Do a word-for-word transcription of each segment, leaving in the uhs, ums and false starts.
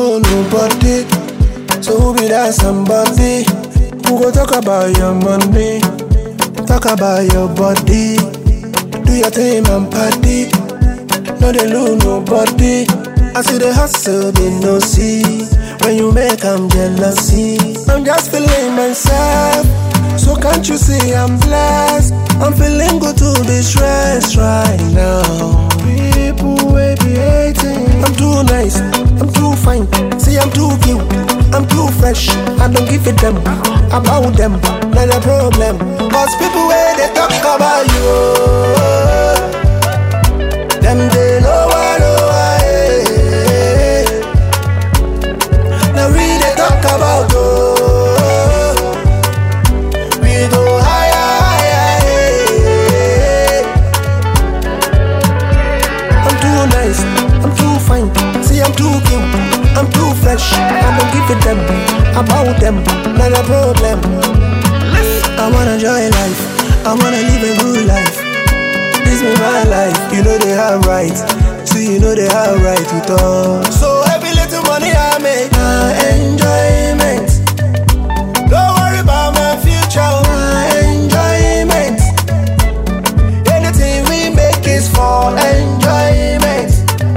know nobody. So who be that somebody? Who go talk about your money? Talk about your body. Do your thing and party. No they lose nobody. I see the hustle they no see. When you make I'm jealousy. I'm just feeling myself. So can't you see I'm blessed? I'm feeling good to be stressed right now. People will be hating. I'm too nice, I'm too fine. See I'm too cute, I'm too fresh. I don't give a damn about them, not a problem. Cause people where they talk about you, them they know I know I. Now we they talk about you. I'm too cute, I'm too fresh. I don't give a damn about them, not a problem. I wanna enjoy life, I wanna live a good life. This be my life, you know they have right. So you know they have right to talk. So every little money I make, my enjoyment. Don't worry about my future, my enjoyment. Anything we make is for enjoyment.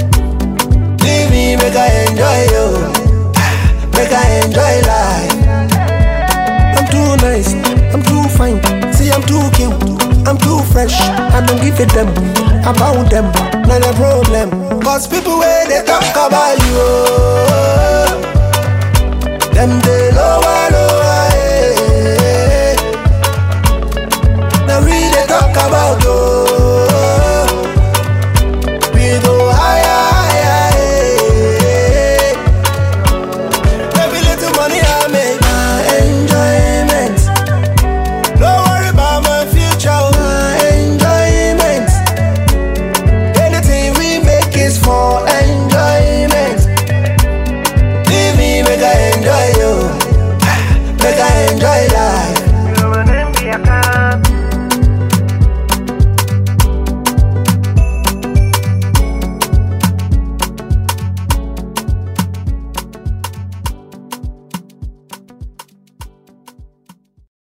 Make I enjoy you, make I enjoy life. I'm too nice, I'm too fine. See I'm too cute, I'm too fresh. I don't give a damn about them, not a problem. Cause people where they talk about you, them they know I know I. Now we they talk about you.